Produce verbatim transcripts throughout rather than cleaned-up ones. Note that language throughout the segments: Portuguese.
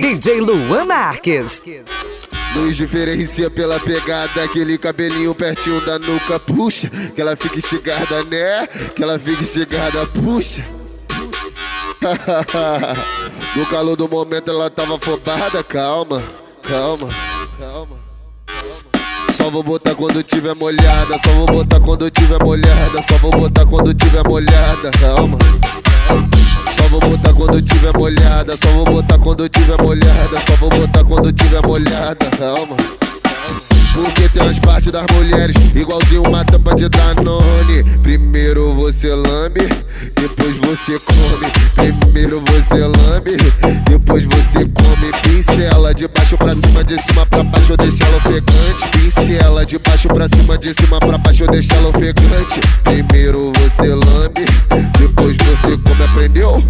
D J Luan Marques. Nos diferencia pela pegada, aquele cabelinho pertinho da nuca, puxa, que ela fica esticada, né? Que ela fica esticada, puxa. No calor do momento ela tava afobada, calma, calma, calma. Só vou botar quando tiver molhada, só vou botar quando tiver molhada, só vou botar quando tiver molhada, calma. Só vou botar quando tiver molhada, só vou botar quando tiver molhada, só vou botar quando tiver molhada, calma. Porque tem umas partes das mulheres igualzinho uma tampa de Danone. Primeiro você lambe, depois você come. Primeiro você lambe, depois você come. Pincela de baixo pra cima, de cima pra baixo, deixa ela ofegante. Pincela de baixo pra cima, de cima pra baixo, deixa ela ofegante. Primeiro você lambe, depois você come, aprendeu?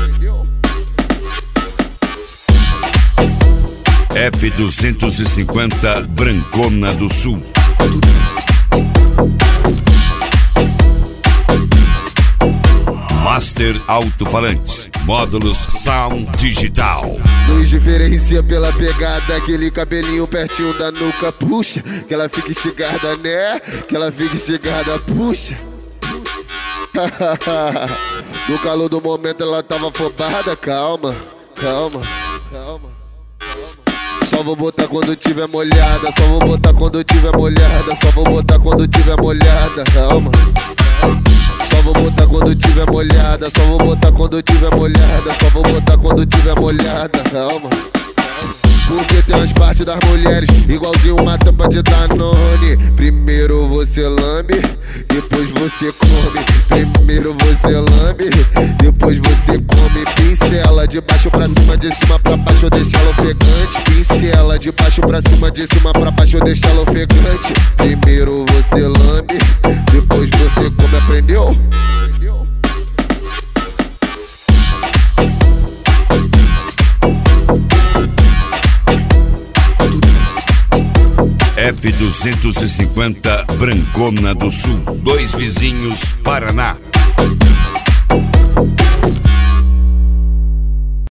F duzentos e cinquenta Brancona do Sul. Master Alto-Falantes, módulos Sound Digital. Nos diferencia pela pegada, aquele cabelinho pertinho da nuca, puxa, que ela fica esticada, né? Que ela fica esticada, puxa. No calor do momento ela tava afobada, calma, calma, calma. Só vou botar quando tiver molhada, só vou botar quando tiver molhada, só vou botar quando tiver molhada, calma. Só vou botar quando tiver molhada, só vou botar quando tiver molhada, só vou botar quando tiver molhada, calma. Porque tem umas partes das mulheres igualzinho uma tampa de Danone. Primeiro você lambe, depois você come. Primeiro você lambe, depois você come. Pincela de baixo pra cima, de cima pra baixo, deixa ela ofegante. Pincela de baixo pra cima, de cima pra baixo, deixa ela ofegante. Primeiro você lambe, depois você come, aprendeu? F duzentos e cinquenta Brancona do Sul. Dois Vizinhos, Paraná.